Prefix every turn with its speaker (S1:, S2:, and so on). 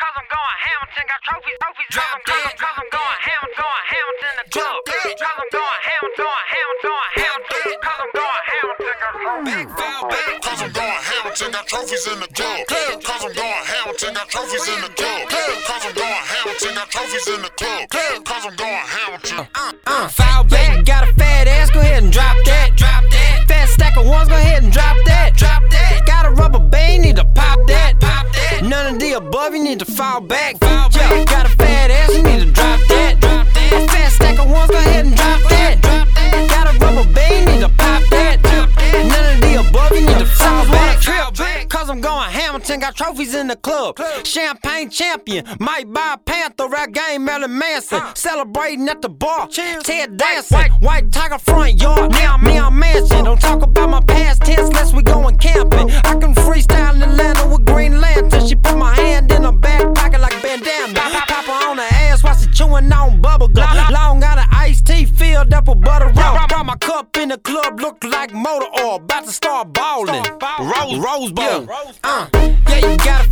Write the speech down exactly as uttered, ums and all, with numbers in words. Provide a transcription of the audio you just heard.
S1: cause I'm going Hamilton. Got trophies, trophies, cause I'm, cause I'm, cause I'm going ham, going Hamilton the club. Cause I'm going ham, going ham, going Hamilton. Cause I'm going Hamilton. Got big foul big.
S2: Cause I'm going Hamilton. Got trophies in the club. Cause I'm going Hamilton. Got trophies in the club. Cause I'm going Hamilton. Got trophies in the club. Cause I'm going Hamilton.
S3: Uh, uh, foul back, got a fat ass, go ahead and drop that, drop that. Fat stack of ones, go ahead and drop that, drop that. Got a rubber band, need to pop that, pop that. None of the above, you need to fall back, fall back. Yo, got a fat ass, you need to drop that, drop that. Fat stack of ones, go ahead and drop that, drop that. Got a rubber band, need to pop that, pop that. None of the above, you need to fall back, trip back. Cause I'm going Hamilton, got trophies in the club. Champagne champion, might buy a Panther, rap game Marilyn Manson. Celebrating at the bar, Ted dancing. White, white tiger front yard, now I'm neon mansion. Don't talk about my past tense unless we going camping. I can freestyle in Atlanta with Green Lantern. She put my hand in her back pocket like bandana. Pop her on the ass while she chewing on bubble gum. Long out of iced tea filled up with butter rum. Brought my cup in the club, looked like motor oil. About to start balling. Rose, Rose Bowl. Uh, yeah, you got a